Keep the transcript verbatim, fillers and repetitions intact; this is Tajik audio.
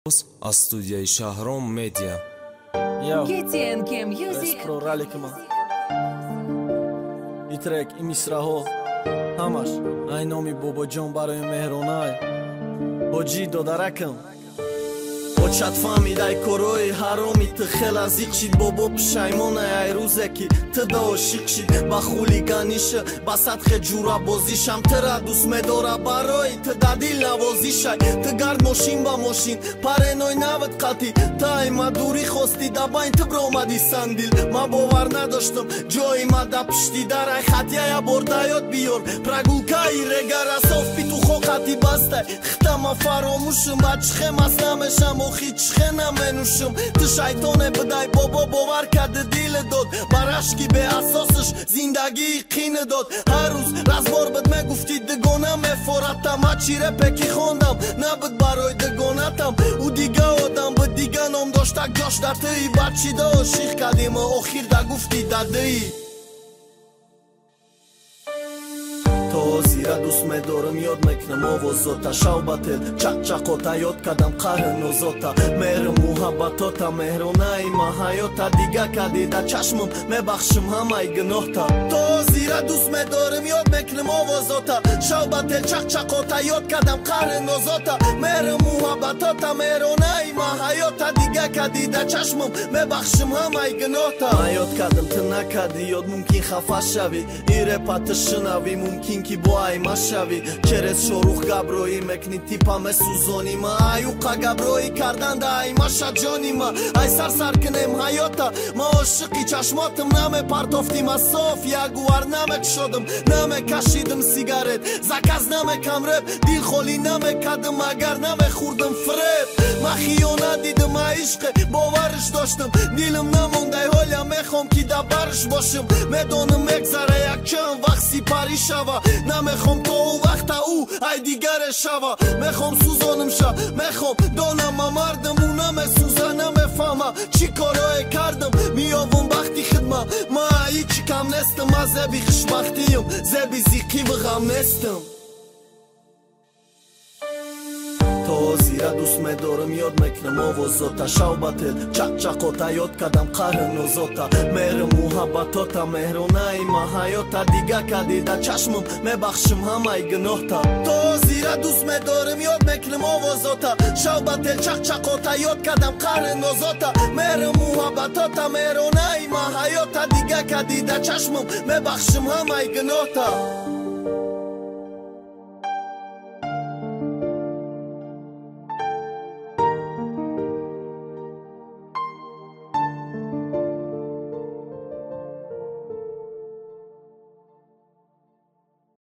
از студияи Шаҳром Медиа. КТНК Music. Про раликма. И трек, и мисраҳо ҳамаш ай номи бобоҷон барои меҳронай боҷи додаракам очат фаҳмидай корои ҳароми ты хела зиқ шид бобо пушаймонай ай рӯзе ки ты даошиқ шид ба хулиганиша ба сатхе ҷурабозишам тыра дӯст медора барои ты дадил навозишай ты гард мошин ба мошин пареной навад қатӣ тай ма дурӣ хости дабайн ты бромади сандил ма бовар надоштам ҷои ма да пишти дарай хатяя бордаёд биёр прагулкаи регарасов питухо қати бастай хитама фаромӯшим ба чихе маст намешам охи чихе наменӯшим ты шайтоне бидай бобо бовар карди дили дод барашки беасосиш зиндагии қини дод ҳар рӯз разбор бид мегуфти дигона мефоратам ма чи репе ки хондам набид барои дигонатам ӯ дига одам бид дига ном доштак ҷош дар тӯи бачи даошиқ кардим охир да гуфти дадии зира дӯст медорам ёд мекунам овозота шавбател чақчақота ёд кардам қаҳри нозота меҳри муҳаббатота меҳронаи ма ҳаёта дига кардида чашмам мебахшим ҳамаи гуноҳта то зира дӯст медорам ёд мекунам овозота шавбател чақчақота ёд кардам қаҳри нозота меҳри муҳаббатота меҳронаи ма ҳаёта дига кардида чашмам мебахшим ҳамаи гуноҳта ма ёд кардам ты накарди ёд мумкин хафа шавӣ ин репа ты шинавӣ мумкин ки бо айма шавӣ через шорух габроӣ мекунӣ типа месӯзонӣ ма аюқа габроӣ карданда айма шаҷони ма ай сарсар кунем ҳаёта ма ошиқи чашмотим намепартофтим аз соф ягвар намекушодим намекашидим сигарет заказ намекам реп дил холӣ намекардим агар намехӯрдим фреб ма хиёнат дидим ай ишқе бовариш доштам дилим намондай ҳоля мехом ки да бариш бошим медоним мегзара якчанд вақт сипарӣ шава намехом то ӯ вақта ӯ ай дигаре шава мехом сӯзонимша мехом донам ма мардам ӯ намесӯза намефаҳма чӣ корое кардам миёвум бахти хидма ма ҳичи кам нестам ма зеби хушбахтиюм зеби зиқиву ғам нестам зира дӯст медорам ёд мекунам овозота шавбател чақчақота ёд кардам қаҳри нозота меҳри муҳаббатота меҳронаи ма ҳаёта дига кардида чашмам мебахшим ҳамаи гуноҳта то зира дӯст медорам ёд мекунам овозота шавбател чақчақота ёд кардам қаҳри нозота меҳри муҳаббатота меҳронаи ма ҳаёта дига кардида чашмам мебахшим ҳамаи гуноҳта